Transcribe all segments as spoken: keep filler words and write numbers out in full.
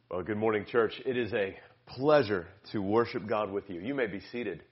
Well, good morning, church. It is a pleasure to worship God with you. You may be seated.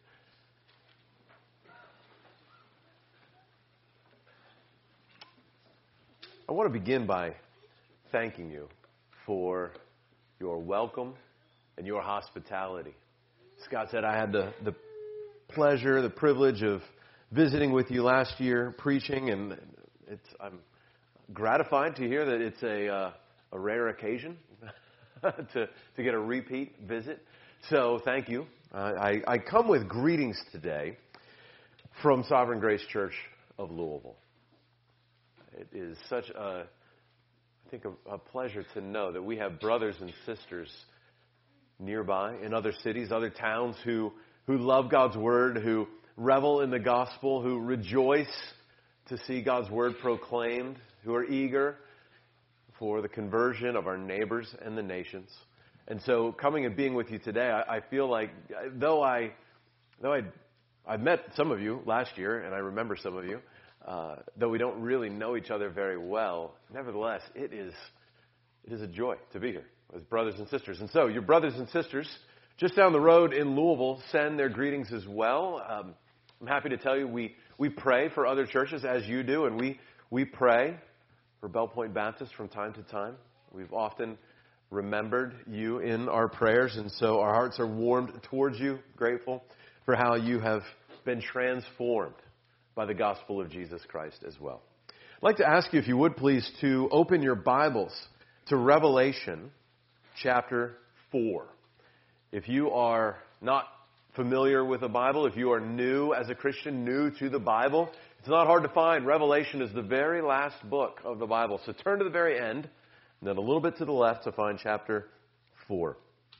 I want to begin by thanking you for your welcome and your hospitality. Scott said I had the, the pleasure, the privilege of visiting with you last year, preaching, and it's, I'm gratified to hear that it's a, uh, a rare occasion to, to get a repeat visit. So thank you. Uh, I, I come with greetings today from Sovereign Grace Church of Louisville. It is such a, I think, a, a pleasure to know that we have brothers and sisters nearby in other cities, other towns who, who love God's Word, who revel in the gospel, who rejoice to see God's Word proclaimed, who are eager for the conversion of our neighbors and the nations. And so coming and being with you today, I, I feel like, though I, though I, I've met some of you last year, and I remember some of you, uh, though we don't really know each other very well, nevertheless, it is, it is a joy to be here as brothers and sisters. And so your brothers and sisters just down the road in Louisville send their greetings as well. Um, I'm happy to tell you we, we pray for other churches as you do, and we, we pray for Bell Point Baptist from time to time. We've often remembered you in our prayers, and so our hearts are warmed towards you, grateful for how you have been transformed by the gospel of Jesus Christ as well. I'd like to ask you, if you would please, to open your Bibles to Revelation chapter four. If you are not familiar with the Bible, if you are new as a Christian, new to the Bible, it's not hard to find. Revelation is the very last book of the Bible. So turn to the very end, and then a little bit to the left to find chapter four.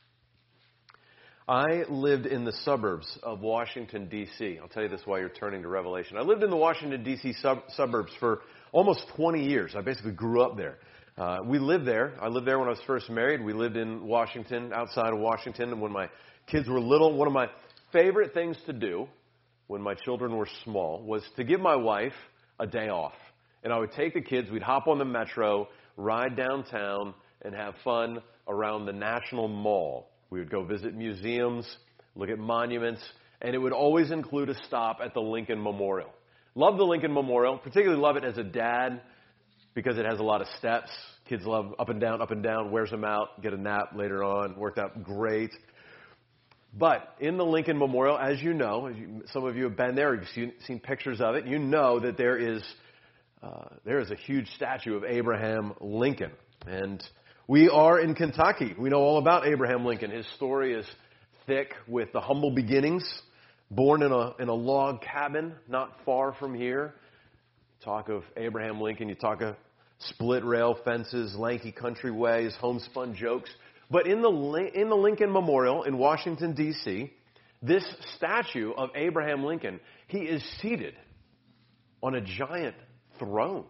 I lived in the suburbs of Washington, D C I'll tell you this while you're turning to Revelation. I lived in the Washington, D C sub- suburbs for almost twenty years. I basically grew up there. Uh, we lived there. I lived there when I was first married. We lived in Washington, outside of Washington, and when my kids were little, one of my favorite things to do when my children were small was to give my wife a day off. And I would take the kids, we'd hop on the metro, ride downtown, and have fun around the National Mall. We would go visit museums, look at monuments, and it would always include a stop at the Lincoln Memorial. Love the Lincoln Memorial, particularly love it as a dad because it has a lot of steps. Kids love up and down, up and down, wears them out, get a nap later on, worked out great. But in the Lincoln Memorial, as you know, as you, some of you have been there, you've seen, seen pictures of it, you know that there is uh, there is a huge statue of Abraham Lincoln. And we are in Kentucky. We know all about Abraham Lincoln. His story is thick with the humble beginnings, born in a in a log cabin not far from here. Talk of Abraham Lincoln, you talk of split rail fences, lanky countryways, homespun jokes. But in the in the Lincoln Memorial in Washington, D C, this statue of Abraham Lincoln, he is seated on a giant throne.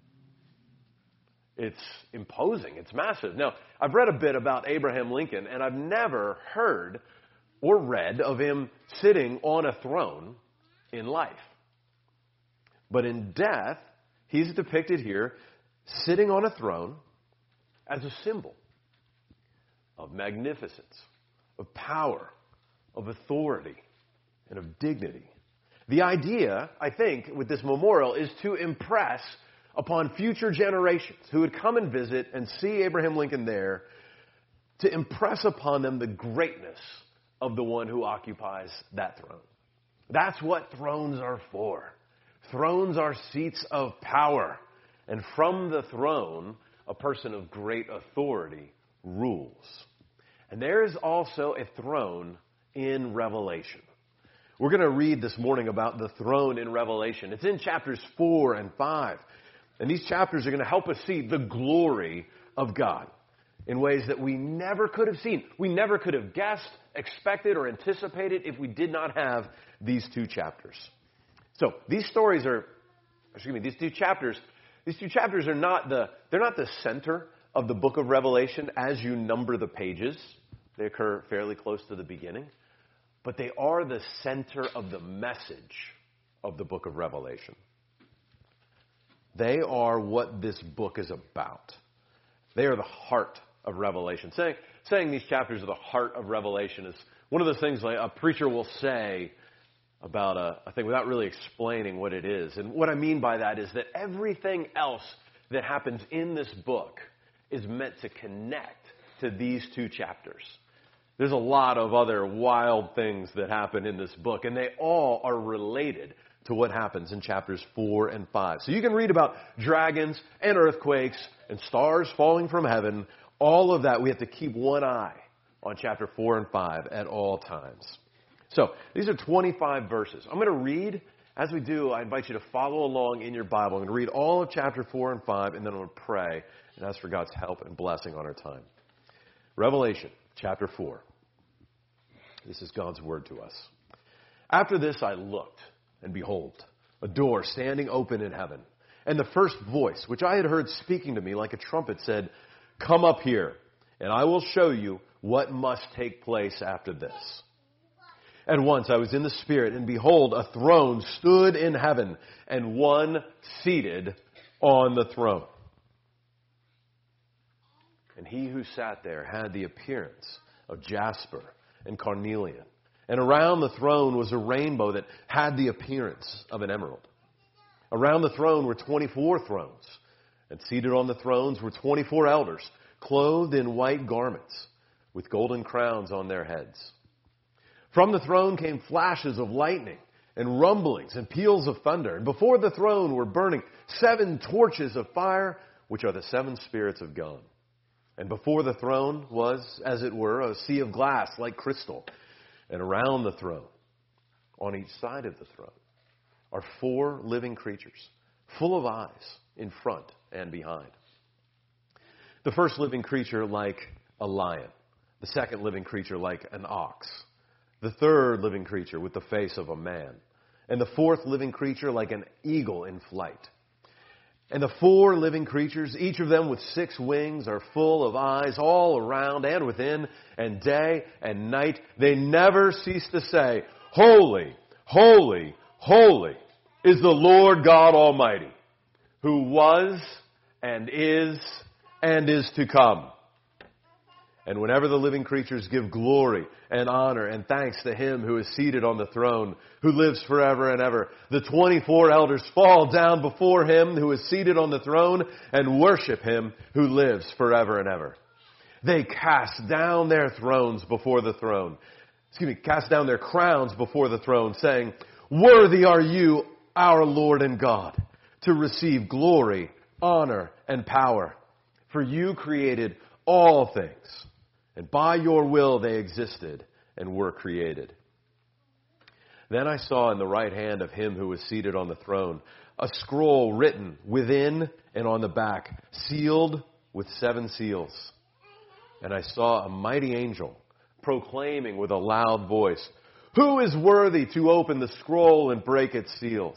It's imposing. It's massive. Now, I've read a bit about Abraham Lincoln, and I've never heard or read of him sitting on a throne in life. But in death, he's depicted here sitting on a throne as a symbol of magnificence, of power, of authority, and of dignity. The idea, I think, with this memorial is to impress upon future generations who would come and visit and see Abraham Lincoln there, to impress upon them the greatness of the one who occupies that throne. That's what thrones are for. Thrones are seats of power. And from the throne, a person of great authority rules. And there is also a throne in Revelation. We're going to read this morning about the throne in Revelation. It's in chapters four and five. And these chapters are going to help us see the glory of God in ways that we never could have seen. We never could have guessed, expected, or anticipated if we did not have these two chapters. So these stories are, excuse me, these two chapters, these two chapters are not the, they're not the center of the book of Revelation as you number the pages. They occur fairly close to the beginning. But they are the center of the message of the book of Revelation. They are what this book is about. They are the heart of Revelation. Saying, saying these chapters are the heart of Revelation is one of those things like a preacher will say about a, a thing without really explaining what it is. And what I mean by that is that everything else that happens in this book is meant to connect to these two chapters. There's a lot of other wild things that happen in this book, and they all are related to what happens in chapters four and five. So you can read about dragons and earthquakes and stars falling from heaven. All of that, we have to keep one eye on chapter four and five at all times. So these are twenty-five verses. I'm going to read. As we do, I invite you to follow along in your Bible. I'm going to read all of chapter four and five, and then I'm going to pray and ask for God's help and blessing on our time. Revelation chapter four. This is God's word to us. After this I looked, and behold, a door standing open in heaven. And the first voice, which I had heard speaking to me like a trumpet, said, "Come up here, and I will show you what must take place after this." At once I was in the Spirit, and behold, a throne stood in heaven, and one seated on the throne. And he who sat there had the appearance of jasper and carnelian. And around the throne was a rainbow that had the appearance of an emerald. Around the throne were twenty-four thrones, and seated on the thrones were twenty-four elders, clothed in white garments, with golden crowns on their heads. From the throne came flashes of lightning, and rumblings and peals of thunder. And before the throne were burning seven torches of fire, which are the seven spirits of God. And before the throne was, as it were, a sea of glass like crystal. And around the throne, on each side of the throne, are four living creatures, full of eyes in front and behind. The first living creature like a lion. The second living creature like an ox. The third living creature with the face of a man. And the fourth living creature like an eagle in flight. And the four living creatures, each of them with six wings, are full of eyes all around and within, and day and night they never cease to say, "Holy, holy, holy is the Lord God Almighty, who was and is and is to come." And whenever the living creatures give glory and honor and thanks to Him who is seated on the throne, who lives forever and ever, the twenty-four elders fall down before Him who is seated on the throne and worship Him who lives forever and ever. They cast down their thrones before the throne. Excuse me, cast down their crowns before the throne, saying, "Worthy are you, our Lord and God, to receive glory, honor, and power. For you created all things, and by your will they existed and were created." Then I saw in the right hand of Him who was seated on the throne a scroll written within and on the back, sealed with seven seals. And I saw a mighty angel proclaiming with a loud voice, "Who is worthy to open the scroll and break its seals?"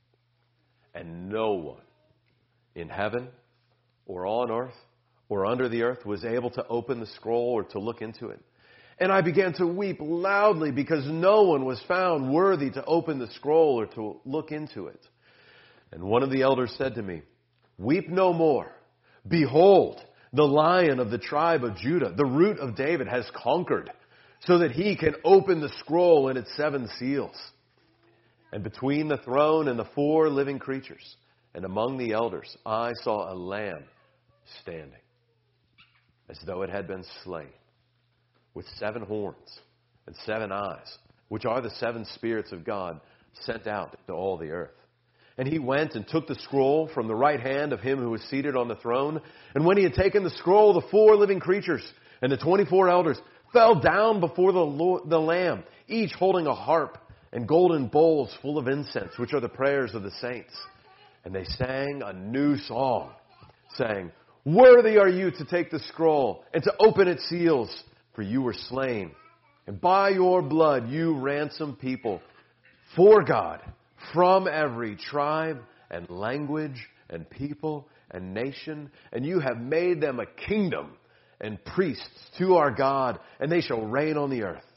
And no one in heaven or on earth or under the earth was able to open the scroll or to look into it. And I began to weep loudly because no one was found worthy to open the scroll or to look into it. And one of the elders said to me, "Weep no more. Behold, the Lion of the tribe of Judah, the Root of David, has conquered, so that He can open the scroll and its seven seals." And between the throne and the four living creatures, and among the elders, I saw a lamb standing, as though it had been slain, with seven horns and seven eyes, which are the seven spirits of God sent out to all the earth. And he went and took the scroll from the right hand of Him who was seated on the throne. And when he had taken the scroll, the four living creatures and the twenty-four elders fell down before the, Lord, the Lamb, each holding a harp and golden bowls full of incense, which are the prayers of the saints. And they sang a new song, saying, "Worthy are you to take the scroll and to open its seals, for you were slain. And by your blood you ransomed people for God from every tribe and language and people and nation. And you have made them a kingdom and priests to our God, and they shall reign on the earth."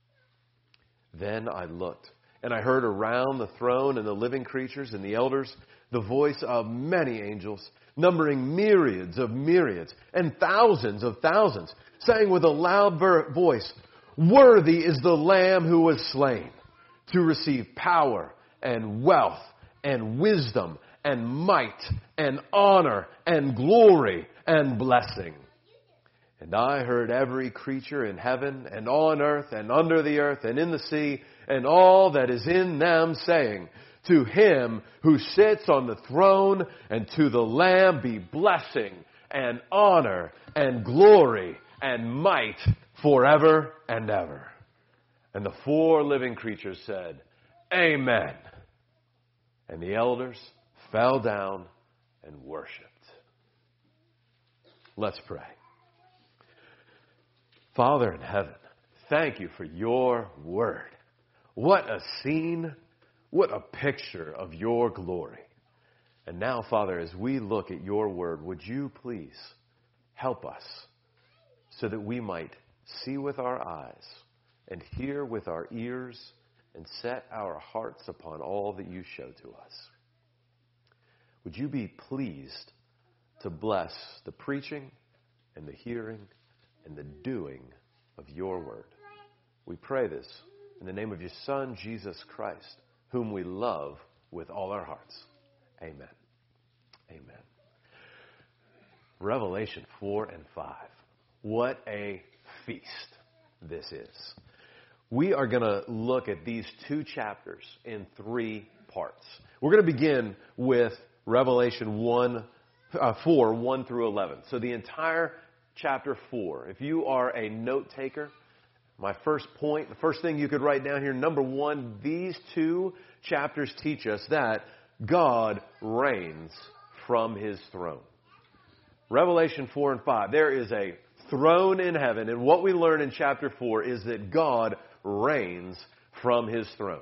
Then I looked, and I heard around the throne and the living creatures and the elders the voice of many angels, numbering myriads of myriads and thousands of thousands, saying with a loud ver- voice, "Worthy is the Lamb who was slain to receive power and wealth and wisdom and might and honor and glory and blessing." And I heard every creature in heaven and on earth and under the earth and in the sea and all that is in them saying, "To him who sits on the throne and to the Lamb be blessing and honor and glory and might forever and ever." And the four living creatures said, "Amen." And the elders fell down and worshiped. Let's pray. Father in heaven, thank you for your word. What a scene, what a picture of your glory. And now, Father, as we look at your word, would you please help us so that we might see with our eyes and hear with our ears and set our hearts upon all that you show to us. Would you be pleased to bless the preaching and the hearing and the doing of your word. We pray this in the name of your Son, Jesus Christ, whom we love with all our hearts. Amen. Amen. Revelation four and five. What a feast this is. We are going to look at these two chapters in three parts. We're going to begin with Revelation one, uh, four, one through eleven. So the entire chapter four. If you are a note taker, my first point, the first thing you could write down here, number one, these two chapters teach us that God reigns from his throne. Revelation four and five. There is a throne in heaven, and what we learn in chapter four is that God reigns from his throne.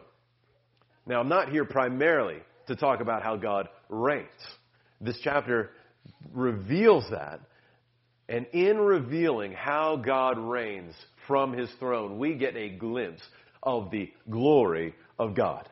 Now, I'm not here primarily to talk about how God reigns. This chapter reveals that, and in revealing how God reigns from his throne, we get a glimpse of the glory of God.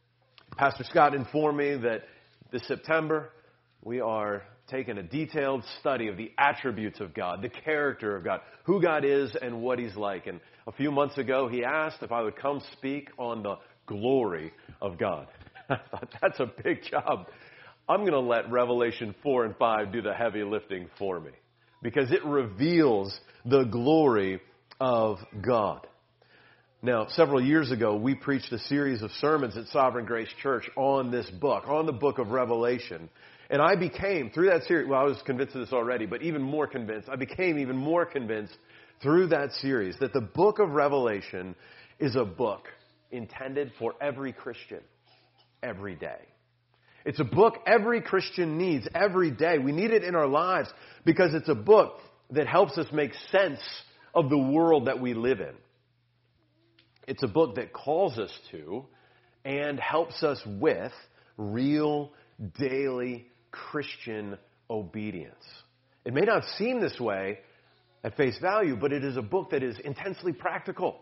Pastor Scott informed me that this September we are taking a detailed study of the attributes of God, the character of God, who God is and what he's like. And a few months ago, he asked if I would come speak on the glory of God. I thought, that's a big job. I'm going to let Revelation four and five do the heavy lifting for me, because it reveals the glory of God. Now, several years ago, we preached a series of sermons at Sovereign Grace Church on this book, on the book of Revelation. And I became, through that series, well, I was convinced of this already, but even more convinced, I became even more convinced through that series that the book of Revelation is a book intended for every Christian every day. It's a book every Christian needs every day. We need it in our lives because it's a book that helps us make sense of the world that we live in. It's a book that calls us to and helps us with real, daily Christian obedience. It may not seem this way at face value, but it is a book that is intensely practical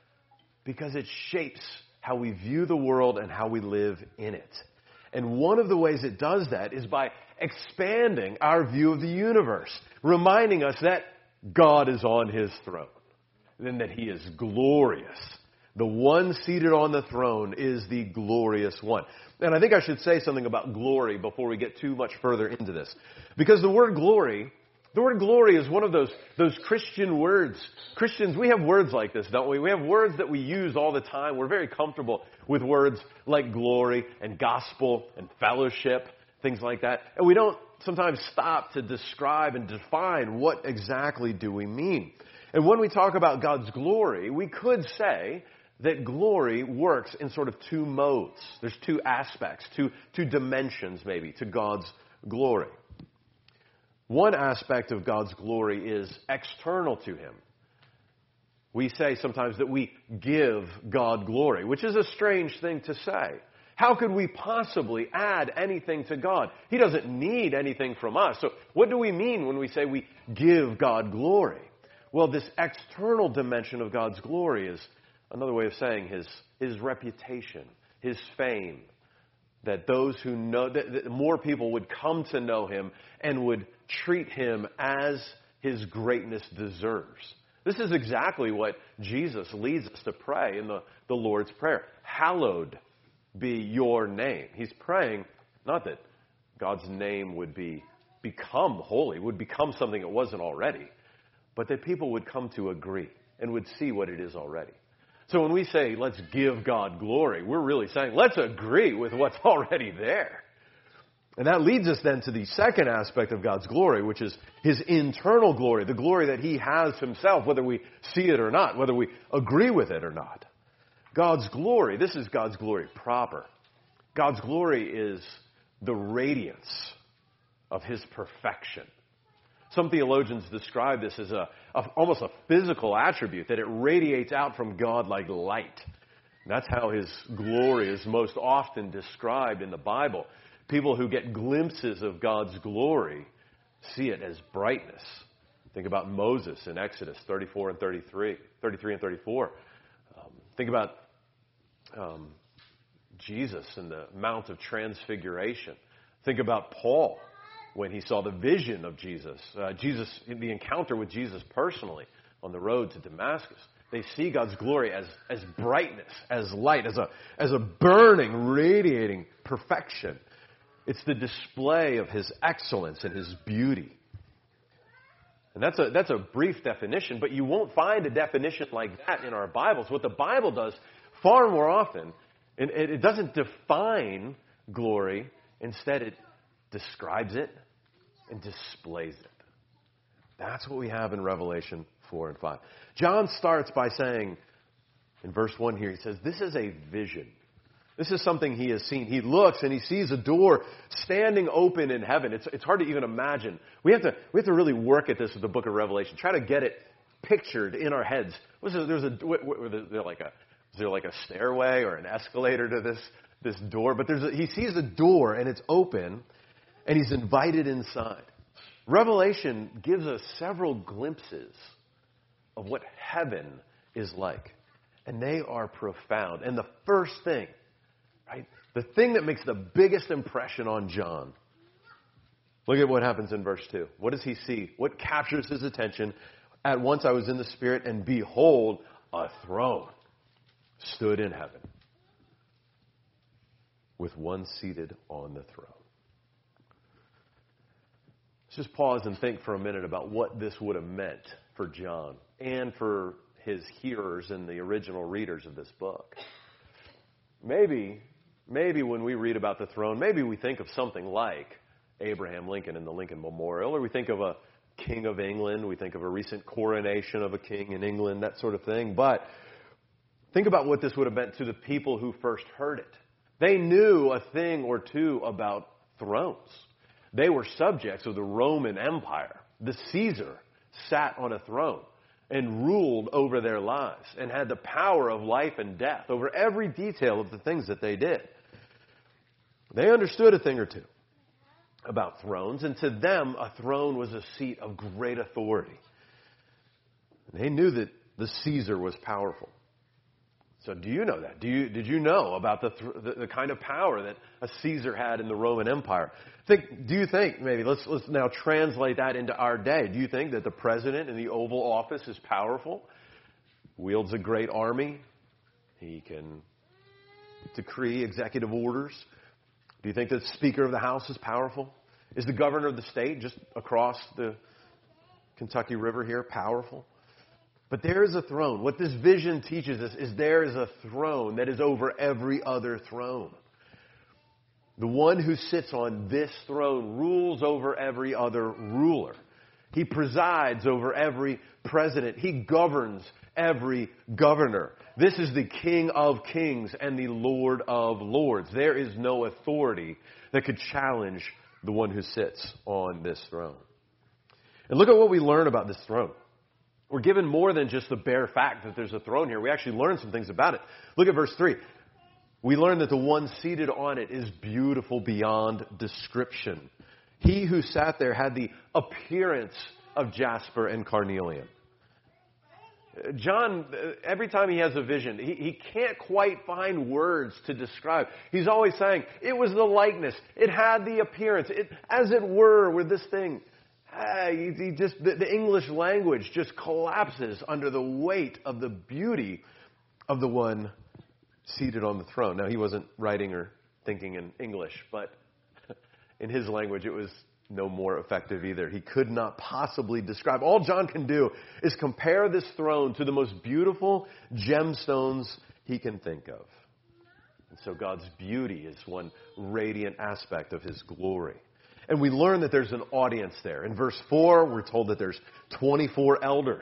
because it shapes how we view the world and how we live in it. And one of the ways it does that is by expanding our view of the universe, reminding us that God is on his throne, and that he is glorious. The one seated on the throne is the glorious one. And I think I should say something about glory before we get too much further into this. Because the word glory, the word glory is one of those, those Christian words. Christians, we have words like this, don't we? We have words that we use all the time. We're very comfortable with words like glory and gospel and fellowship, things like that. And we don't sometimes stop to describe and define what exactly do we mean. And when we talk about God's glory, we could say that glory works in sort of two modes. There's two aspects, two, two dimensions maybe to God's glory. One aspect of God's glory is external to him. We say sometimes that we give God glory, which is a strange thing to say. How could we possibly add anything to God? He doesn't need anything from us. So what do we mean when we say we give God glory? Well, this external dimension of God's glory is another way of saying his, his reputation, his fame, that those who know, that, that more people would come to know him and would treat him as his greatness deserves. This is exactly what Jesus leads us to pray in the, the Lord's Prayer. Hallowed be your name. He's praying not that God's name would be become holy, would become something it wasn't already, but that people would come to agree and would see what it is already. So when we say, let's give God glory, we're really saying, let's agree with what's already there. And that leads us then to the second aspect of God's glory, which is his internal glory, the glory that he has himself, whether we see it or not, whether we agree with it or not. God's glory, this is God's glory proper. God's glory is the radiance of his perfection. Some theologians describe this as a, a almost a physical attribute, that it radiates out from God like light. And that's how his glory is most often described in the Bible. People who get glimpses of God's glory see it as brightness. Think about Moses in Exodus thirty-four and thirty-three, thirty-three and thirty-four. Um, think about um, Jesus in the Mount of Transfiguration. Think about Paul when he saw the vision of Jesus, uh, Jesus, in the encounter with Jesus personally on the road to Damascus. They see God's glory as, as brightness, as light, as a, as a burning, radiating perfection. It's the display of his excellence and his beauty. And that's a, that's a brief definition, but you won't find a definition like that in our Bibles. What the Bible does far more often, it, it doesn't define glory. Instead, it describes it and displays it. That's what we have in Revelation four and five. John starts by saying, in verse one here, he says, this is a vision. This is something he has seen. He looks and he sees a door standing open in heaven. It's, it's hard to even imagine. We have to, we have to really work at this with the book of Revelation. Try to get it pictured in our heads. Was there, there's a, was there like a, is there like a stairway or an escalator to this, this door? But there's a, he sees a door and it's open and he's invited inside. Revelation gives us several glimpses of what heaven is like. And they are profound. And the first thing, right, the thing that makes the biggest impression on John, look at what happens in verse two. What does he see? What captures his attention? At once I was in the Spirit, and behold, a throne stood in heaven, with one seated on the throne. Let's just pause and think for a minute about what this would have meant for John and for his hearers and the original readers of this book. Maybe, maybe when we read about the throne, maybe we think of something like Abraham Lincoln and the Lincoln Memorial, or we think of a king of England, we think of a recent coronation of a king in England, that sort of thing. But think about what this would have meant to the people who first heard it. They knew a thing or two about thrones. They were subjects of the Roman Empire. The Caesar sat on a throne and ruled over their lives and had the power of life and death over every detail of the things that they did. They understood a thing or two about thrones, and to them, a throne was a seat of great authority. They knew that the Caesar was powerful. So do you know that? Do you, did you know about the, the the kind of power that a Caesar had in the Roman Empire? Think, do you think, maybe, let's, let's now translate that into our day. Do you think that the president in the Oval Office is powerful? Wields a great army? He can decree executive orders? Do you think that the Speaker of the House is powerful? Is the governor of the state just across the Kentucky River here powerful? But there is a throne. What this vision teaches us is there is a throne that is over every other throne. The one who sits on this throne rules over every other ruler. He presides over every president. He governs every governor. This is the King of Kings and the Lord of Lords. There is no authority that could challenge the one who sits on this throne. And look at what we learn about this throne. We're given more than just the bare fact that there's a throne here. We actually learn some things about it. Look at verse three. We learn that the one seated on it is beautiful beyond description. He who sat there had the appearance of jasper and carnelian. John, every time he has a vision, he, he can't quite find words to describe. He's always saying, it was the likeness. It had the appearance. It, as it were, with this thing. Hey, he, he just the, the English language just collapses under the weight of the beauty of the one seated on the throne. Now, he wasn't writing or thinking in English, but in his language, it was no more effective either. He could not possibly describe. All John can do is compare this throne to the most beautiful gemstones he can think of. And so God's beauty is one radiant aspect of his glory. And we learn that there's an audience there. In verse four, we're told that there's twenty-four elders.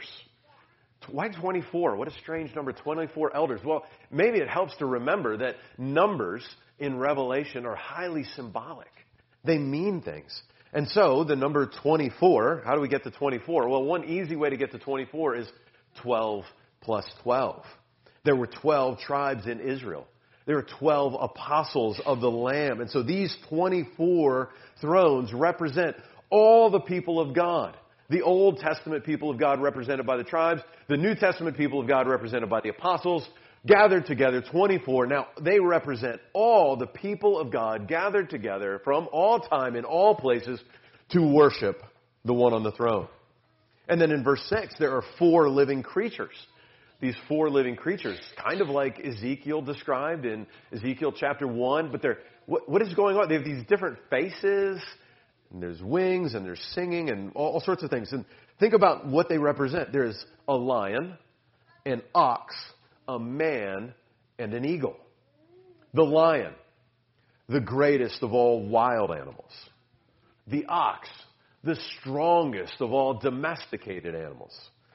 Why twenty-four? What a strange number, twenty-four elders. Well, maybe it helps to remember that numbers in Revelation are highly symbolic. They mean things. And so the number twenty-four, how do we get to twenty-four? Well, one easy way to get to twenty-four is twelve plus twelve. There were twelve tribes in Israel. There were twelve apostles of the Lamb. And so these twenty-four thrones represent all the people of God. The Old Testament people of God represented by the tribes. The New Testament people of God represented by the apostles. Gathered together, twenty-four. Now, they represent all the people of God gathered together from all time in all places to worship the one on the throne. And then in verse six, there are four living creatures. These four living creatures, kind of like Ezekiel described in Ezekiel chapter one, but they're, what, what is going on? They have these different faces, and there's wings, and there's singing, and all, all sorts of things. And think about what they represent. There's a lion, an ox, a man, and an eagle. The lion, the greatest of all wild animals. The ox, the strongest of all domesticated animals.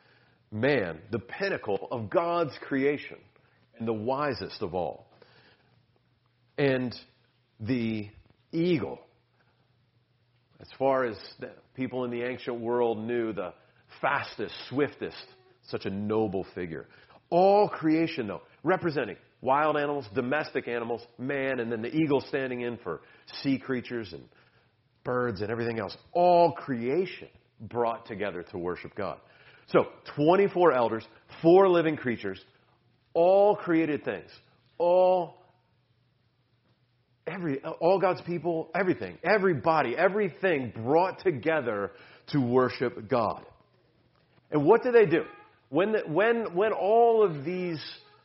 Man, the pinnacle of God's creation and the wisest of all. And the eagle, as far as the people in the ancient world knew, the fastest, swiftest, such a noble figure. All creation, though, representing wild animals, domestic animals, man, and then the eagle standing in for sea creatures and birds and everything else. All creation brought together to worship God. So, twenty-four elders, four living creatures, all created things, all, every, all God's people, everything, everybody, everything brought together to worship God. And what do they do? When, the, when, when all of these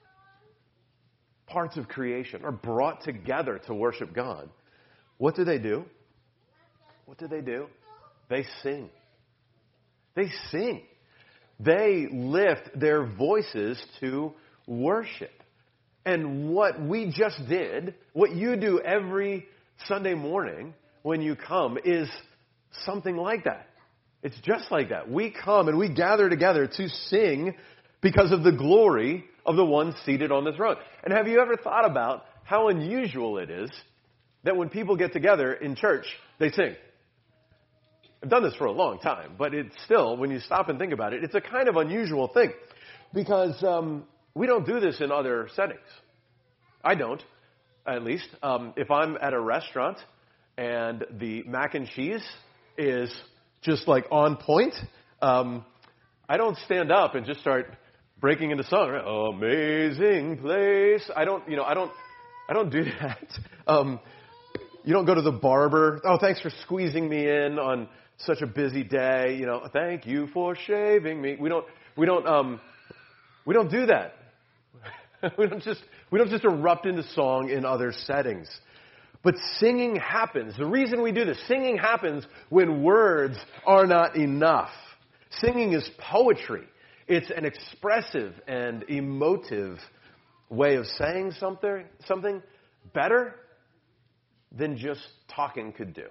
parts of creation are brought together to worship God, what do they do? What do they do? They sing. They sing. They lift their voices to worship. And what we just did, what you do every Sunday morning when you come, is something like that. It's just like that. We come and we gather together to sing because of the glory of the one seated on the throne. And have you ever thought about how unusual it is that when people get together in church, they sing? I've done this for a long time, but it's still, when you stop and think about it, it's a kind of unusual thing. Because um, we don't do this in other settings. I don't, at least. Um, if I'm at a restaurant and the mac and cheese is just like on point, um, I don't stand up and just start breaking into song. Right? Amazing place. I don't, you know, I don't, I don't do that. Um, you don't go to the barber. Oh, thanks for squeezing me in on such a busy day. You know, thank you for shaving me. We don't, we don't, um, we don't do that. we don't just, we don't just erupt into song in other settings. But singing happens. The reason we do this, singing happens when words are not enough. Singing is poetry. It's an expressive and emotive way of saying something, something better than just talking could do.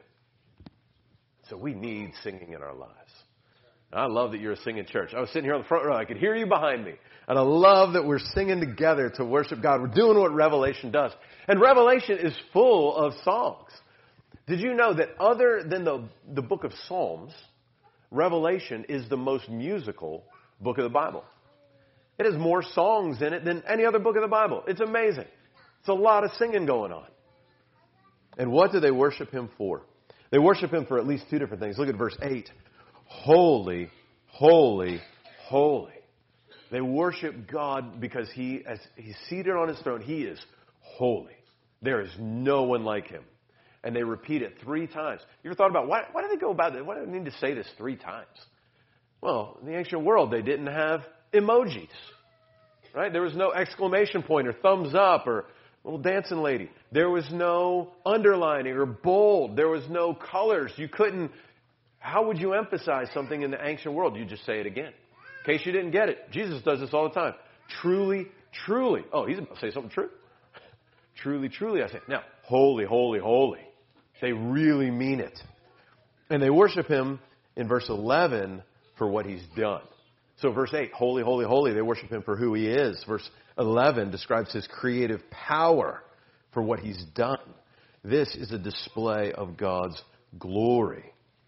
So we need singing in our lives. And I love that you're a singing church. I was sitting here on the front row. I could hear you behind me. And I love that we're singing together to worship God. We're doing what Revelation does. And Revelation is full of songs. Did you know that other than the, the book of Psalms, Revelation is the most musical book of the Bible? It has more songs in it than any other book of the Bible. It's amazing. It's a lot of singing going on. And what do they worship Him for? They worship Him for at least two different things. Look at verse eight. Holy, holy, holy They worship God because he, as he's seated on his throne, he is holy. There is no one like him. And they repeat it three times. You ever thought about, why, why do they go about it? Why do they need to say this three times? Well, in the ancient world, they didn't have emojis, right? There was no exclamation point or thumbs up or little dancing lady. There was no underlining or bold. There was no colors. You couldn't, how would you emphasize something in the ancient world? You just say it again. In case you didn't get it. Jesus does this all the time. Truly, truly. Oh, he's about to say something true. Truly, truly, I say. Now, holy, holy, holy. They really mean it. And they worship him in verse eleven for what he's done. So verse eight, holy, holy, holy, they worship him for who he is. Verse eleven describes his creative power for what he's done. This is a display of God's glory.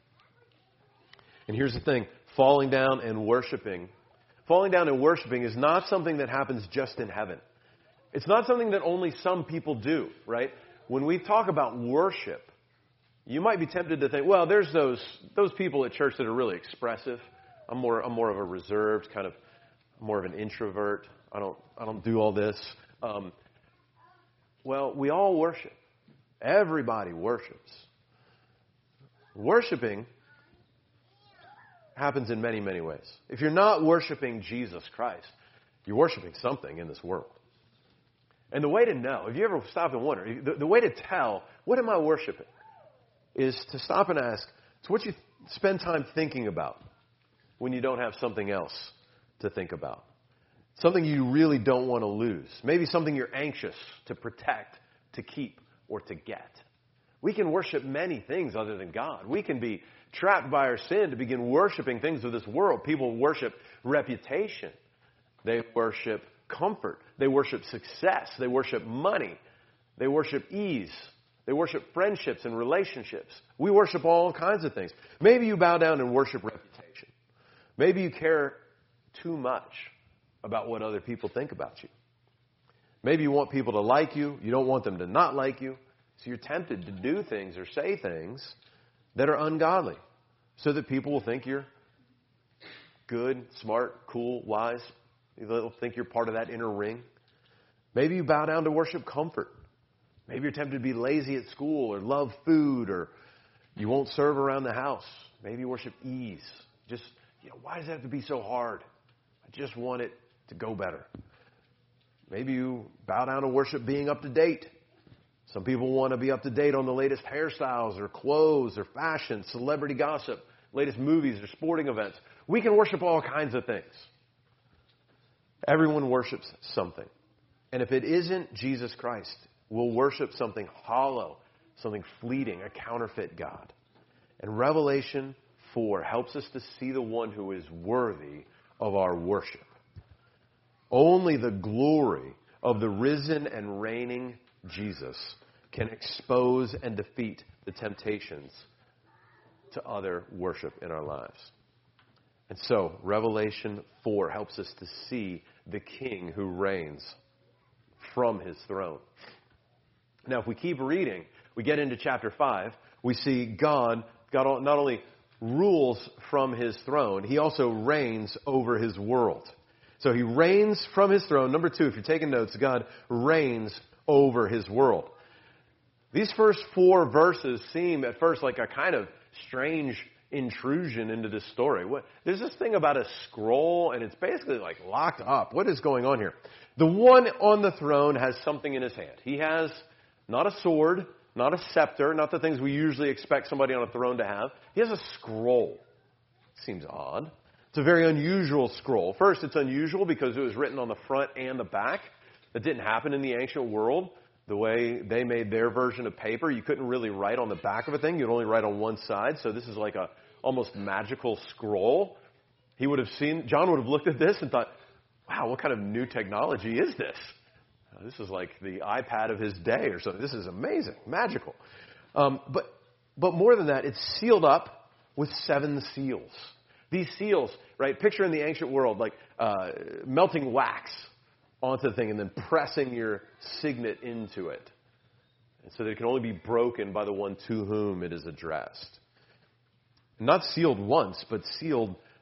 And here's the thing, falling down and worshiping, falling down and worshiping is not something that happens just in heaven. It's not something that only some people do, right? When we talk about worship, you might be tempted to think, well, there's those those people at church that are really expressive. I'm more I'm more of a reserved kind of more of an introvert. I don't I don't do all this. Um, well, we all worship. Everybody worships. Worshiping happens in many, many ways. If you're not worshiping Jesus Christ, you're worshiping something in this world. And the way to know, if you ever stop and wonder, the, the way to tell, what am I worshiping, is to stop and ask, it's what you spend time thinking about when you don't have something else to think about. Something you really don't want to lose. Maybe something you're anxious to protect, to keep, or to get. We can worship many things other than God. We can be trapped by our sin to begin worshiping things of this world. People worship reputation. They worship comfort. They worship success. They worship money. They worship ease. They worship friendships and relationships. We worship all kinds of things. Maybe you bow down and worship reputation. Maybe you care too much about what other people think about you. Maybe you want people to like you. You don't want them to not like you. So you're tempted to do things or say things that are ungodly so that people will think you're good, smart, cool, wise. They'll think you're part of that inner ring. Maybe you bow down to worship comfort. Maybe you're tempted to be lazy at school or love food or you won't serve around the house. Maybe you worship ease. Just, you know, why does it have to be so hard? I just want it to go better. Maybe you bow down to worship being up to date. Some people want to be up to date on the latest hairstyles or clothes or fashion, celebrity gossip, latest movies or sporting events. We can worship all kinds of things. Everyone worships something. And if it isn't Jesus Christ, we'll worship something hollow, something fleeting, a counterfeit God. And Revelation four helps us to see the one who is worthy of our worship. Only the glory of the risen and reigning Jesus can expose and defeat the temptations to other worship in our lives. And so, Revelation four helps us to see the King who reigns from his throne. Now, if we keep reading, we get into chapter five, we see God, God not only rules from his throne, he also reigns over his world. So he reigns from his throne. Number two, if you're taking notes, God reigns over his world. These first four verses seem at first like a kind of strange intrusion into this story. What, there's this thing about a scroll, and it's basically like locked up. What is going on here? The one on the throne has something in his hand. He has not a sword, not a scepter, not the things we usually expect somebody on a throne to have. He has a scroll. Seems odd. It's a very unusual scroll. First, it's unusual because it was written on the front and the back. That didn't happen in the ancient world. The way they made their version of paper, you couldn't really write on the back of a thing. You'd only write on one side. So this is like a almost magical scroll. He would have seen, John would have looked at this and thought, wow, what kind of new technology is this? Uh, this is like the iPad of his day or something. This is amazing, magical. Um, but but more than that, it's sealed up with seven seals. These seals, right, picture in the ancient world like uh, melting wax onto the thing and then pressing your signet into it. And so that it can only be broken by the one to whom it is addressed. Not sealed once, but sealed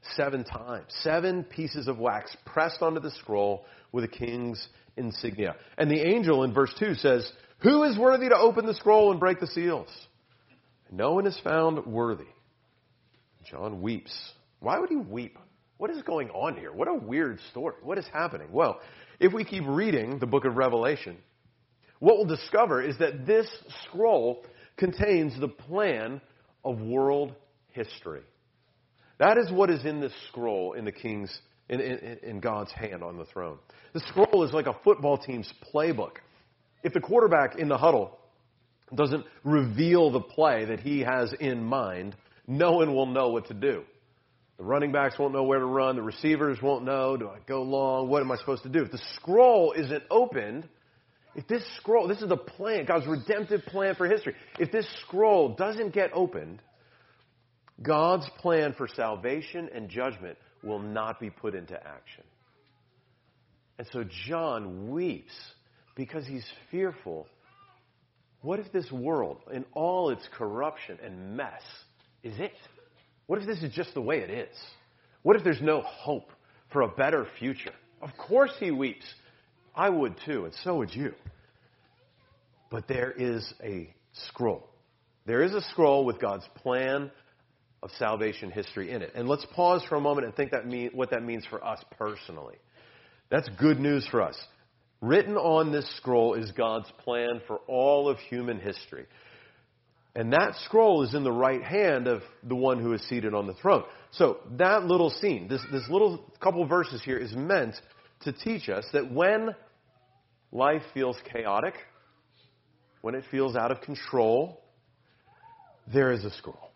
seven times. Seven pieces of wax pressed onto the scroll with a king's insignia. And the angel in verse two says, "Who is worthy to open the scroll and break the seals?" And no one is found worthy. John weeps. Why would he weep? What is going on here? What a weird story. What is happening? Well, if we keep reading the book of Revelation, what we'll discover is that this scroll contains the plan of world history. That is what is in this scroll in the king's, in, in, in God's hand on the throne. The scroll is like a football team's playbook. If the quarterback in the huddle doesn't reveal the play that he has in mind, no one will know what to do. The running backs won't know where to run. The receivers won't know. Do I go long? What am I supposed to do? If the scroll isn't opened, if this scroll, this is the plan, God's redemptive plan for history. If this scroll doesn't get opened, God's plan for salvation and judgment will not be put into action. And so John weeps because he's fearful. What if this world, in all its corruption and mess, is it? What if this is just the way it is? What if there's no hope for a better future? Of course he weeps. I would too, and so would you. But there is a scroll. There is a scroll with God's plan of salvation history in it. And let's pause for a moment and think that mean, what that means for us personally. That's good news for us. Written on this scroll is God's plan for all of human history. And that scroll is in the right hand of the one who is seated on the throne. So that little scene, this, this little couple of verses here is meant to teach us that when life feels chaotic, when it feels out of control, there is a scroll.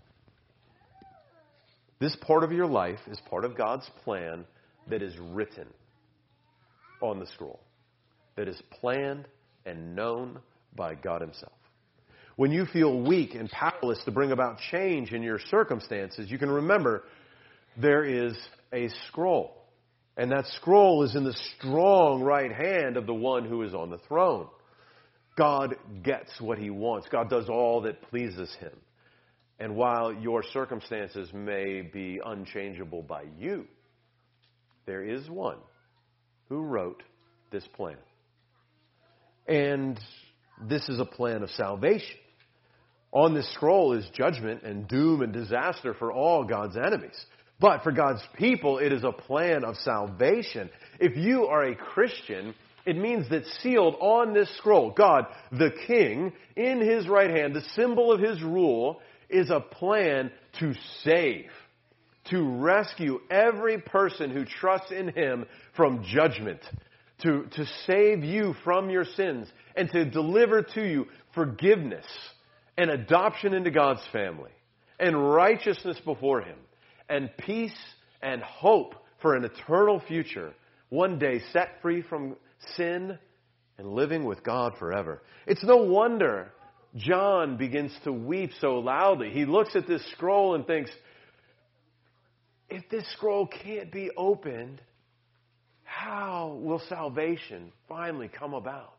This part of your life is part of God's plan that is written on the scroll, that is planned and known by God himself. When you feel weak and powerless to bring about change in your circumstances, you can remember there is a scroll. And that scroll is in the strong right hand of the one who is on the throne. God gets what he wants. God does all that pleases him. And while your circumstances may be unchangeable by you, there is one who wrote this plan. And this is a plan of salvation. On this scroll is judgment and doom and disaster for all God's enemies. But for God's people, it is a plan of salvation. If you are a Christian, it means that sealed on this scroll, God, the King, in his right hand, the symbol of his rule, is a plan to save, to rescue every person who trusts in him from judgment, to, to save you from your sins, and to deliver to you forgiveness and adoption into God's family, and righteousness before him, and peace and hope for an eternal future, one day set free from sin and living with God forever. It's no wonder John begins to weep so loudly. He looks at this scroll and thinks, if this scroll can't be opened, how will salvation finally come about?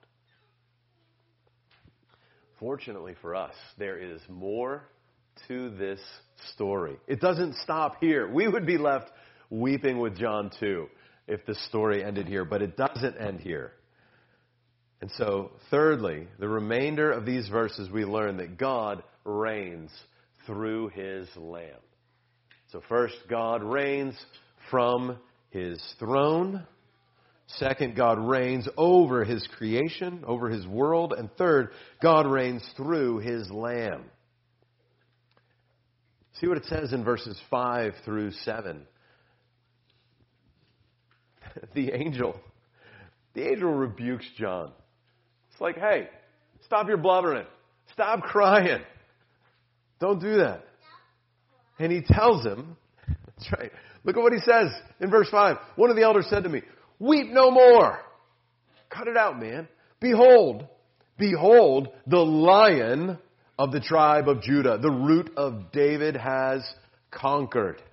Fortunately for us, there is more to this story. It doesn't stop here. We would be left weeping with John too if the story ended here, but it doesn't end here. And so, thirdly, the remainder of these verses we learn that God reigns through his Lamb. So first, God reigns from his throne. Second, God reigns over his creation, over his world. And third, God reigns through his Lamb. See what it says in verses five through seven. The angel, the angel rebukes John. It's like, hey, stop your blubbering. Stop crying. Don't do that. And he tells him, that's right. Look at what he says in verse five. One of the elders said to me, weep no more. Cut it out, man. Behold, behold, the Lion of the tribe of Judah, the Root of David, has conquered.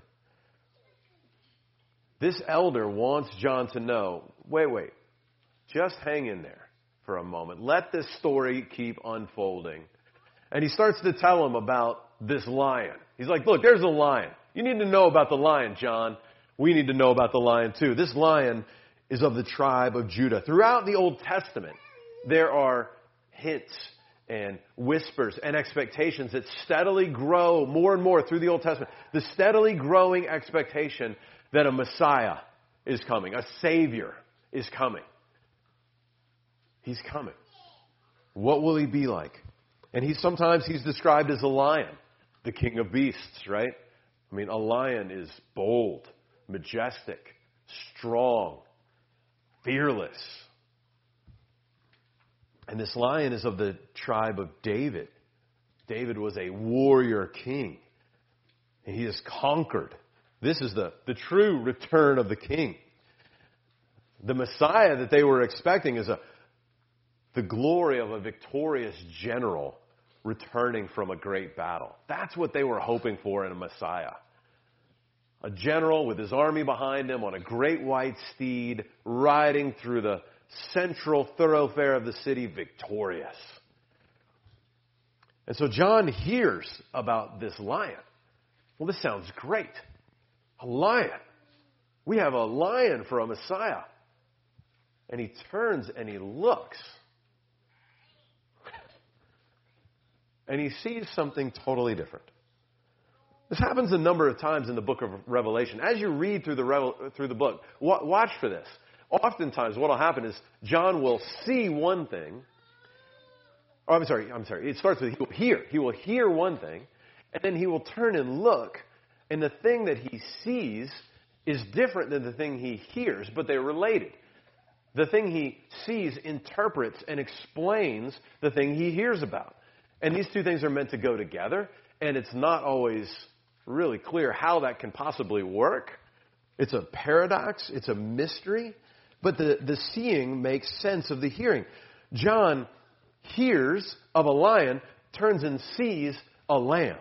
This elder wants John to know, wait, wait, just hang in there for a moment. Let this story keep unfolding. And he starts to tell him about this lion. He's like, look, there's a lion. You need to know about the lion, John. we need to know about the lion too. This lion is of the tribe of Judah. Throughout the Old Testament, there are hints and whispers and expectations that steadily grow more and more through the Old Testament. The steadily growing expectation that a Messiah is coming, a Savior is coming. He's coming. What will he be like? And he sometimes he's described as a lion, the king of beasts, right? I mean, a lion is bold, majestic, strong, fearless. And this lion is of the tribe of David. David was a warrior king. And he has conquered. This is the, the true return of the king. The Messiah that they were expecting is a the glory of a victorious general returning from a great battle. That's what they were hoping for in a Messiah. A general with his army behind him on a great white steed, riding through the central thoroughfare of the city victorious. And so John hears about this lion. Well, this sounds great. A lion. We have a lion for a Messiah. And he turns and he looks. And he sees something totally different. This happens a number of times in the book of Revelation. As you read through the Revel- through the book, w- watch for this. Oftentimes what will happen is John will see one thing. Oh, I'm sorry, I'm sorry. It starts with he will hear. He will hear one thing, and then he will turn and look, and the thing that he sees is different than the thing he hears, but they're related. The thing he sees interprets and explains the thing he hears about. And these two things are meant to go together, and it's not always really clear how that can possibly work. It's a paradox, it's a mystery, but the, the seeing makes sense of the hearing. John hears of a lion, turns and sees a lamb.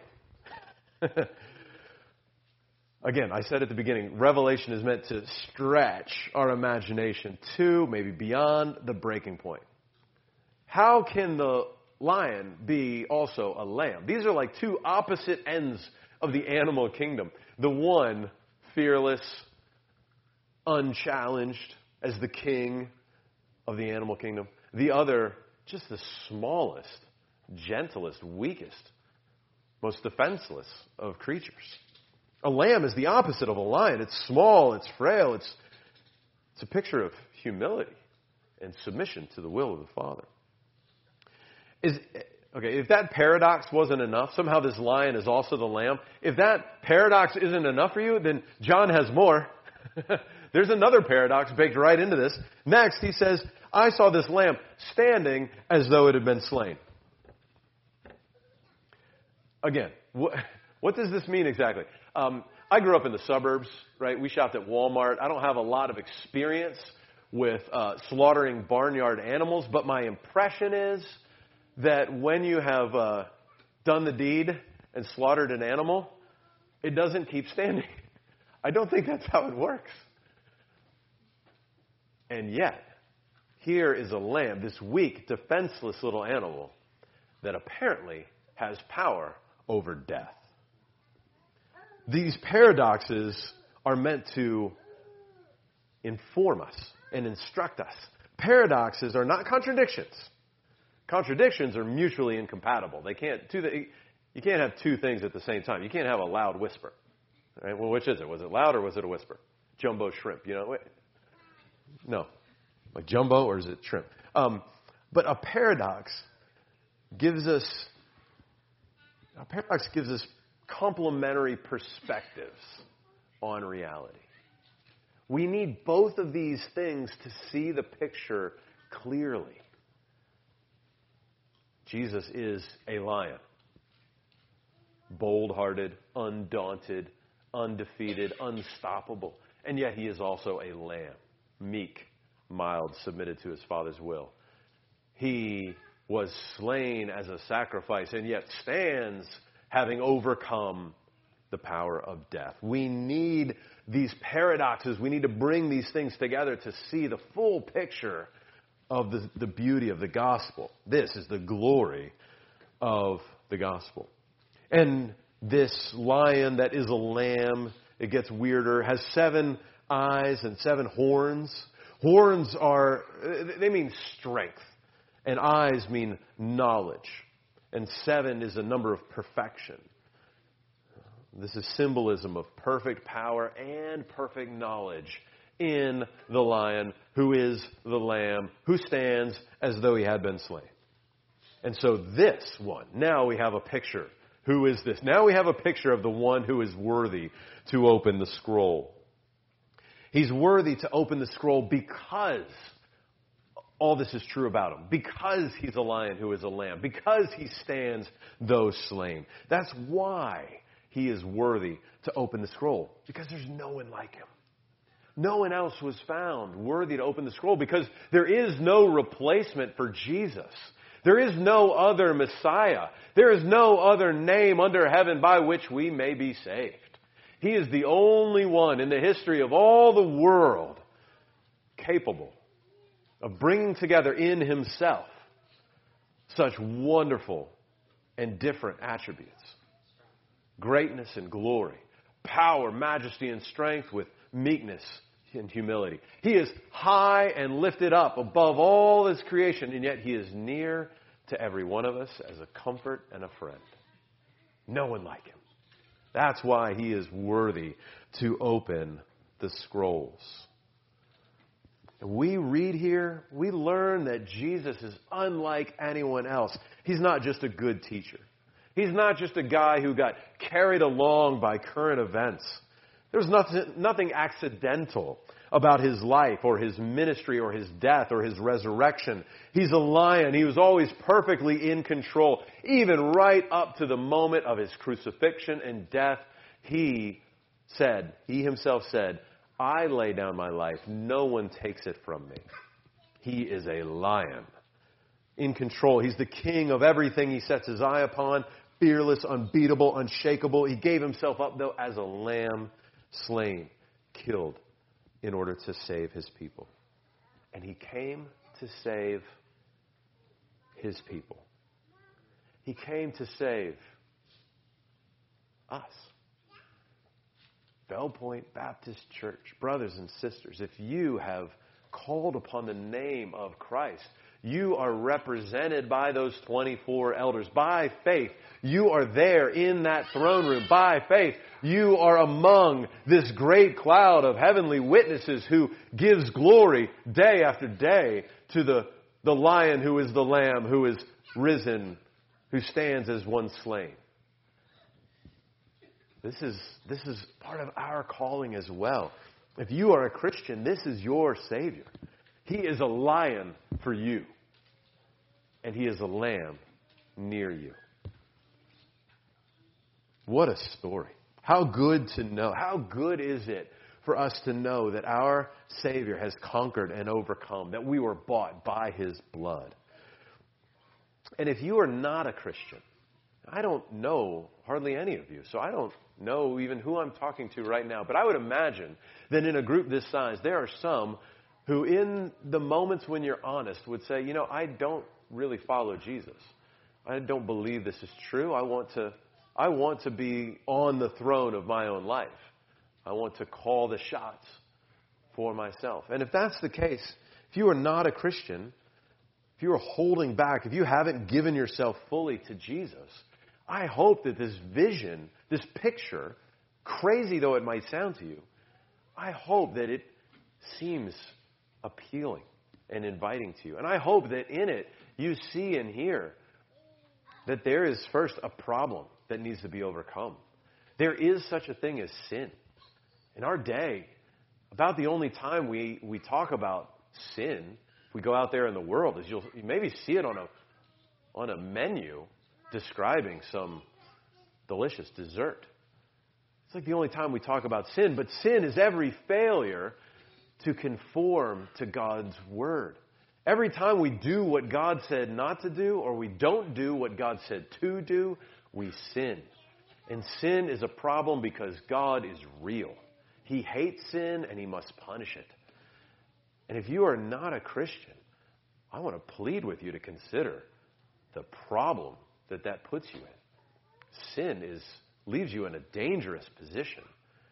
Again, I said at the beginning, Revelation is meant to stretch our imagination to, maybe beyond, the breaking point. How can the lion be also a lamb? These are like two opposite ends of the animal kingdom. The one, fearless, unchallenged as the king of the animal kingdom. The other, just the smallest, gentlest, weakest, most defenseless of creatures. A lamb is the opposite of a lion. It's small, it's frail, it's, it's a picture of humility and submission to the will of the Father. Is, okay, if that paradox wasn't enough, somehow this lion is also the lamb. If that paradox isn't enough for you, then John has more. There's another paradox baked right into this. Next, he says, I saw this lamb standing as though it had been slain. Again, what, what does this mean exactly? Um, I grew up in the suburbs, right? We shopped at Walmart. I don't have a lot of experience with uh, slaughtering barnyard animals, but my impression is that when you have uh, done the deed and slaughtered an animal, it doesn't keep standing. I don't think that's how it works. And yet, here is a lamb, this weak, defenseless little animal that apparently has power over death. These paradoxes are meant to inform us and instruct us. Paradoxes are not contradictions. Contradictions are mutually incompatible. They can't two th- you can't have two things at the same time. You can't have a loud whisper. Right? Well, which is it? Was it loud or was it a whisper? Jumbo shrimp, you know? Wait. No. Like jumbo or is it shrimp? Um, but a paradox gives us a paradox gives us complementary perspectives on reality. We need both of these things to see the picture clearly. Jesus is a lion. Bold-hearted, undaunted, undefeated, unstoppable. And yet he is also a lamb. Meek, mild, submitted to his Father's will. He was slain as a sacrifice and yet stands having overcome the power of death. We need these paradoxes. We need to bring these things together to see the full picture of the, the beauty of the gospel. This is the glory of the gospel. And this lion that is a lamb it gets weirder. Has seven eyes and seven horns. Horns are, they mean strength. And eyes mean knowledge. And seven is a number of perfection. This is symbolism of perfect power and perfect knowledge in the lion who is the lamb, who stands as though he had been slain. And so this one, now we have a picture. Who is this? Now we have a picture of the one who is worthy to open the scroll. He's worthy to open the scroll because all this is true about him. Because he's a lion who is a lamb. Because he stands though slain. That's why he is worthy to open the scroll. Because there's no one like him. No one else was found worthy to open the scroll because there is no replacement for Jesus. There is no other Messiah. There is no other name under heaven by which we may be saved. He is the only one in the history of all the world capable of bringing together in himself such wonderful and different attributes. Greatness and glory, power, majesty, and strength with meekness and humility. He is high and lifted up above all his creation, and yet he is near to every one of us as a comfort and a friend. No one like him. That's why he is worthy to open the scrolls. We read here, we learn that Jesus is unlike anyone else. He's not just a good teacher. He's not just a guy who got carried along by current events. There's nothing, nothing accidental about his life or his ministry or his death or his resurrection. He's a lion. He was always perfectly in control. Even right up to the moment of his crucifixion and death, he said, he himself said, I lay down my life. No one takes it from me. He is a lion in control. He's the king of everything he sets his eye upon. Fearless, unbeatable, unshakable. He gave himself up, though, as a lamb slain, killed in order to save his people. And he came to save his people. He came to save us. Bell Point Baptist Church, brothers and sisters, if you have called upon the name of Christ, you are represented by those twenty-four elders. By faith, you are there in that throne room. By faith, you are among this great cloud of heavenly witnesses who gives glory day after day to the, the lion who is the lamb, who is risen, who stands as one slain. This is, this is part of our calling as well. If you are a Christian, this is your Savior. He is a lion for you. And he is a lamb near you. What a story. How good to know. How good is it for us to know that our Savior has conquered and overcome, that we were bought by his blood. And if you are not a Christian, I don't know hardly any of you, so I don't know even who I'm talking to right now, but I would imagine that in a group this size, there are some who in the moments when you're honest would say, you know, I don't really follow Jesus. I don't believe this is true. I want to, I want to be on the throne of my own life. I want to call the shots for myself. And if that's the case, if you are not a Christian, if you are holding back, if you haven't given yourself fully to Jesus, I hope that this vision, this picture, crazy though it might sound to you, I hope that it seems appealing and inviting to you. And I hope that in it you see and hear that there is first a problem that needs to be overcome. There is such a thing as sin. In our day, about the only time we, we talk about sin, if we go out there in the world, is you'll you maybe see it on a on a menu describing some delicious dessert. It's like the only time we talk about sin, but sin is every failure to conform to God's word. Every time we do what God said not to do, or we don't do what God said to do, we sin. And sin is a problem because God is real. He hates sin and he must punish it. And if you are not a Christian, I want to plead with you to consider the problem that that puts you in. Sin is leaves you in a dangerous position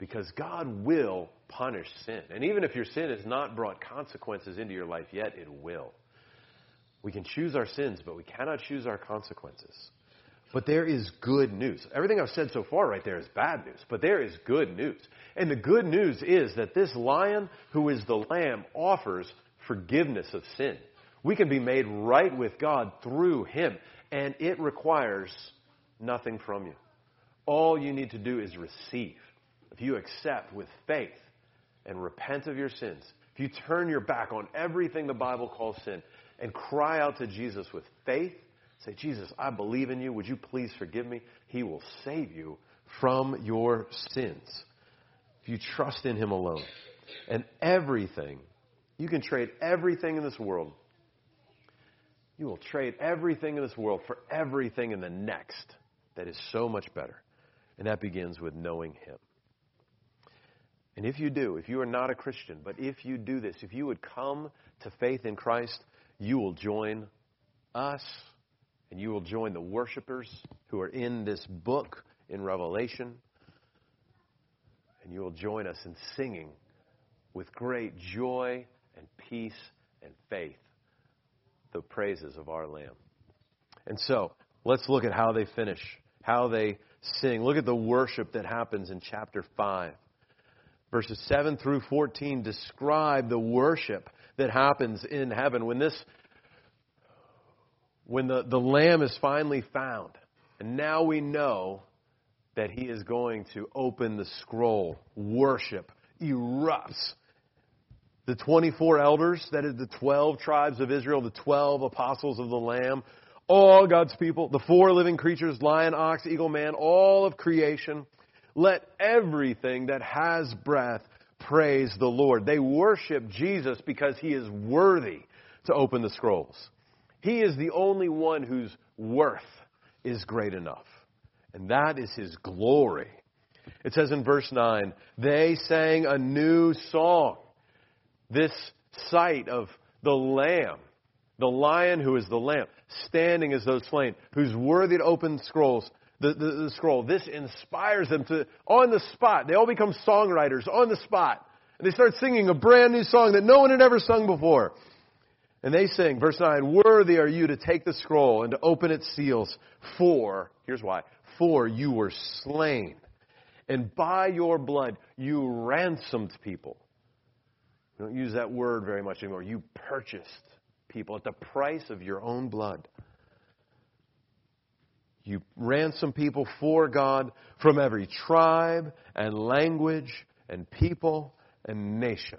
Because God will punish sin. And even if your sin has not brought consequences into your life yet, it will. We can choose our sins, but we cannot choose our consequences. But there is good news. Everything I've said so far right there is bad news, but there is good news. And the good news is that this lion, who is the Lamb, offers forgiveness of sin. We can be made right with God through Him, and it requires nothing from you. All you need to do is receive. If you accept with faith and repent of your sins, if you turn your back on everything the Bible calls sin and cry out to Jesus with faith, say, Jesus, I believe in you. Would you please forgive me? He will save you from your sins. If you trust in Him alone. And everything, you can trade everything in this world. You will trade everything in this world for everything in the next that is so much better. And that begins with knowing Him. And if you do, if you are not a Christian, but if you do this, if you would come to faith in Christ, you will join us and you will join the worshipers who are in this book in Revelation. And you will join us in singing with great joy and peace and faith the praises of our Lamb. And so, let's look at how they finish, how they sing. Look at the worship that happens in chapter five. Verses seven through fourteen describe the worship that happens in heaven when this, when the, the Lamb is finally found. And now we know that He is going to open the scroll. Worship erupts. The twenty-four elders, that is the twelve tribes of Israel, the twelve apostles of the Lamb, all God's people, the four living creatures, lion, ox, eagle, man, all of creation. Let everything that has breath praise the Lord. They worship Jesus because He is worthy to open the scrolls. He is the only one whose worth is great enough. And that is His glory. It says in verse nine, they sang a new song. This sight of the Lamb, the lion who is the Lamb, standing as though slain, who's worthy to open scrolls, the, the, the scroll. This inspires them to, on the spot, they all become songwriters on the spot. And they start singing a brand new song that no one had ever sung before. And they sing, verse nine, worthy are you to take the scroll and to open its seals. For, here's why, for you were slain. And by your blood you ransomed people. We don't use that word very much anymore. You purchased people at the price of your own blood. You ransom people for God from every tribe and language and people and nation.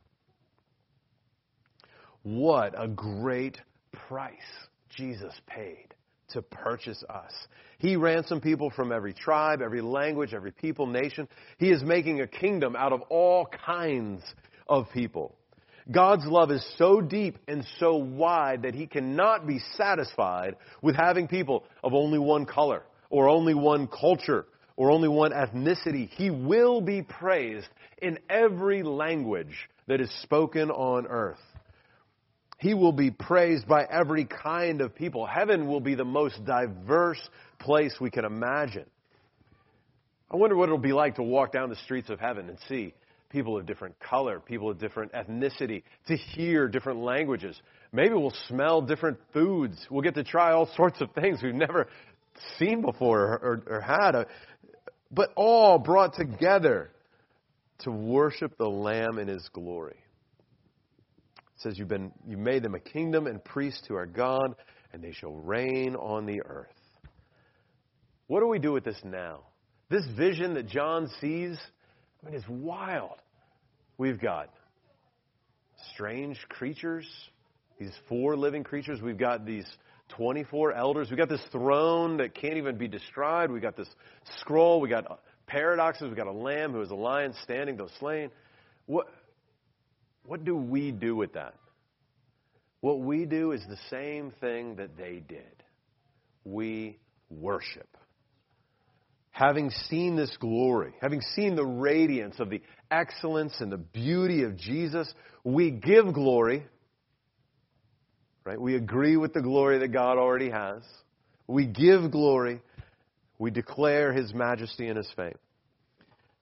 What a great price Jesus paid to purchase us. He ransomed people from every tribe, every language, every people, nation. He is making a kingdom out of all kinds of people. God's love is so deep and so wide that He cannot be satisfied with having people of only one color or only one culture or only one ethnicity. He will be praised in every language that is spoken on earth. He will be praised by every kind of people. Heaven will be the most diverse place we can imagine. I wonder what it'll be like to walk down the streets of heaven and see people of different color, people of different ethnicity, to hear different languages. Maybe we'll smell different foods. We'll get to try all sorts of things we've never seen before or, or, or had. But all brought together to worship the Lamb in His glory. It says, You've been, you made them a kingdom and priests to our God, and they shall reign on the earth. What do we do with this now? This vision that John sees, I mean, it's wild. We've got strange creatures, these four living creatures. We've got these twenty-four elders. We've got this throne that can't even be described. We've got this scroll. We've got paradoxes. We've got a lamb who is a lion standing, though slain. What, what do we do with that? What we do is the same thing that they did. We worship. Having seen this glory, having seen the radiance of the excellence and the beauty of Jesus, we give glory. Right? We agree with the glory that God already has. We give glory. We declare His majesty and His fame.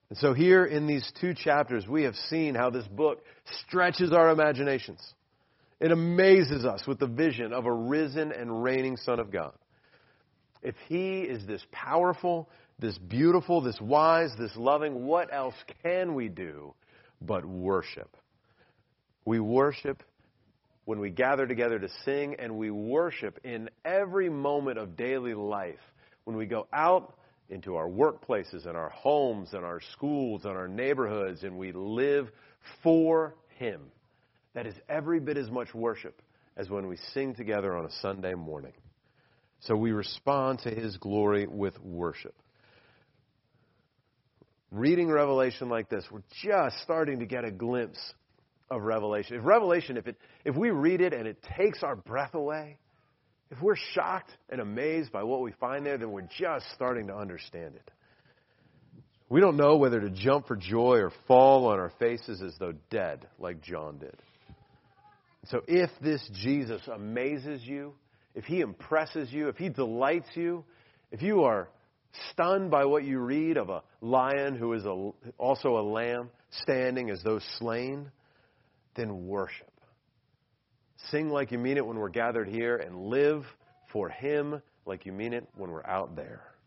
And so here in these two chapters, we have seen how this book stretches our imaginations. It amazes us with the vision of a risen and reigning Son of God. If He is this powerful, this beautiful, this wise, this loving, what else can we do but worship? We worship when we gather together to sing, and we worship in every moment of daily life. When we go out into our workplaces and our homes and our schools and our neighborhoods, and we live for Him. That is every bit as much worship as when we sing together on a Sunday morning. So we respond to His glory with worship. Reading Revelation like this, we're just starting to get a glimpse of Revelation. If Revelation, if it, if we read it and it takes our breath away, if we're shocked and amazed by what we find there, then we're just starting to understand it. We don't know whether to jump for joy or fall on our faces as though dead, like John did. So if this Jesus amazes you, if He impresses you, if He delights you, if you are stunned by what you read of a lion who is a, also a lamb standing as though slain, then worship. Sing like you mean it when we're gathered here, and live for Him like you mean it when we're out there.